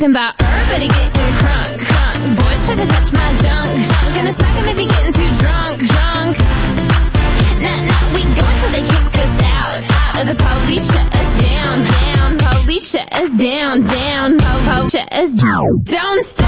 About everybody getting crunk, crunk. Boys try to touch my junk, junk. Gonna smack him if he getting too drunk, drunk. Nah, nah, we go until they kick us out, out. Or the police shut us down, down. Police shut us down, down. Shut us down. Don't stop.